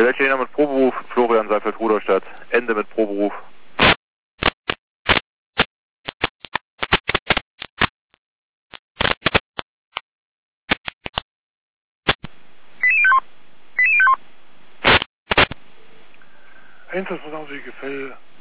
Der Italiener mit Proberuf, Florian Seifert, Rudolstadt. Ende mit Proberuf. Einsatzverdacht, wie Gefälle.